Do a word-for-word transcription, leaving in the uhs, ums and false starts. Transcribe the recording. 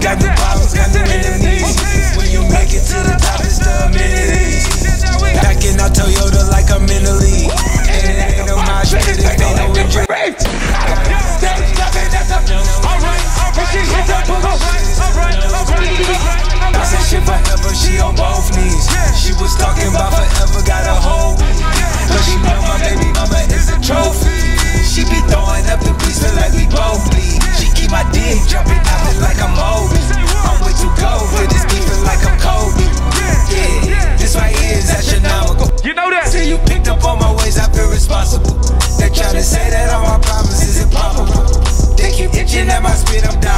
got new problems, got new enemies. When you make it to the top, it's the amenities. Backing out Toyota like I'm in the league. And it ain't no mosh pit, it ain't no injury. Alright, alright, alright, alright. I said shit forever, she on both knees. She was talking about forever, got a hold me. But she know my baby mama is a trophy. She be throwing up the beats, feel like we both bleed. She keep my dick jumping out it like I'm Moby. I'm way too cold for this beef, feel like I'm Kobe. Yeah, this right here is astronomical. You know that? See you picked up on my ways, I feel responsible. They tryna say that all my problems is improbable. They keep itching at my spit, I'm down.